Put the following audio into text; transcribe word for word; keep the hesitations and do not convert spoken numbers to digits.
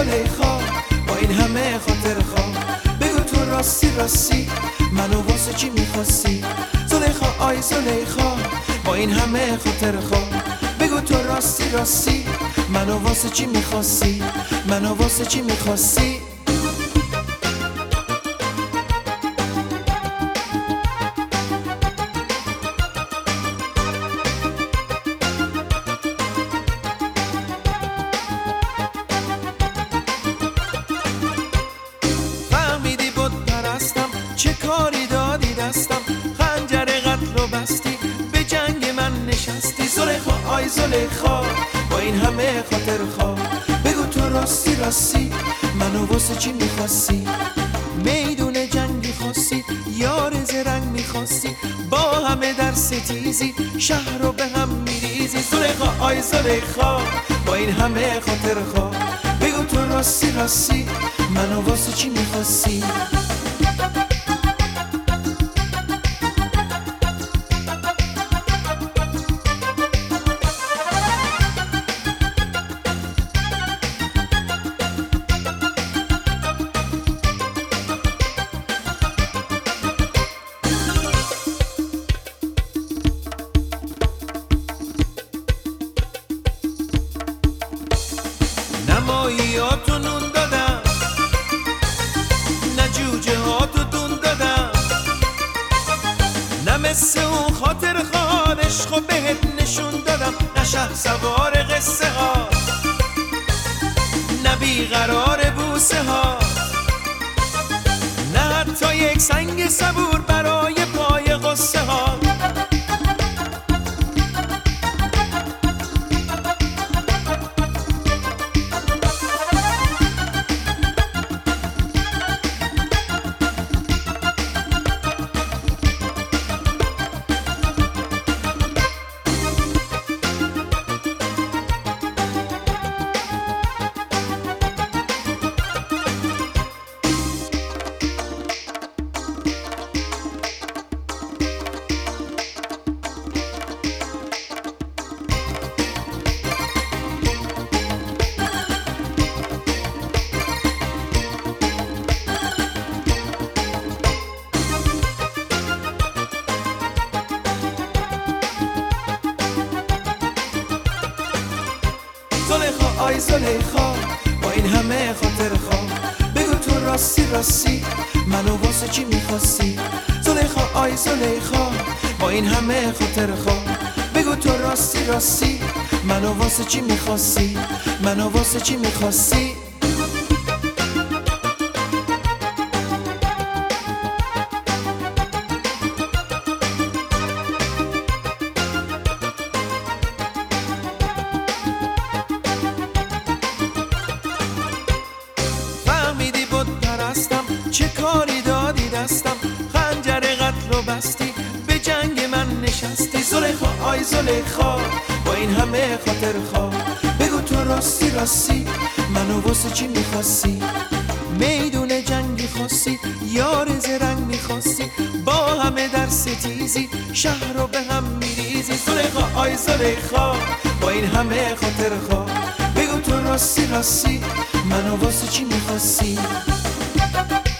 زلیخا با این همه خاطر خواه، بگو تو راستی راستی منو واسه چی میخواستی؟ زلیخا آی زلیخا با این همه خاطر خواه، بگو تو راستی راستی منو واسه چی میخواستی؟ منو واسه چی میخواستی؟ چه کاری دادی دستم، خنجر قتل و بستی به جنگ من نشستی. زلیخا آی زلیخا با این همه خاطر خواه، بگو تو راستی راستی منو واسه چی میخواستی؟ میدون جنگی خواستی، یار زرنگ میخواستی، با همه در ستیزی شهر رو به هم میریزی. زلیخا آی زلیخا با این همه خاطر خواه، بگو تو راستی راستی منو واسه چی میخواستی؟ نماییاتو نون دادم، نه جوجه هاتو دون دادم، نه مثل اون خاطر خواه عشقو بهت نشون دادم، نه شه سوار قصه ها، نه بیقرار بوسه ها، نه حتی یک سنگ صبور برای پای قصه ها. زلیخا آی زلیخا با این همه خاطر خواه، بگو تو راستی راستی منو واسه چی میخواستی؟ زلیخا آی زلیخا با این همه خاطر خواه، بگو تو راستی راستی منو واسه چی میخواستی؟ منو واسه چی میخواستی؟ چه کاری دادی دستم، خنجر قتل و بستی به جنگ من نشستی. زلیخا آی زلیخا با این همه خاطر خواه، بگو تو راستی راستی منو واسه چی میخواستی؟ میدون جنگی خواستی، یار زرنگ میخواستی، با همه در ستیزی شهر رو به هم میریزی. زلیخا آی زلیخا با این همه خاطر خواه، بگو تو راستی راستی منو واسه چی میخواستی؟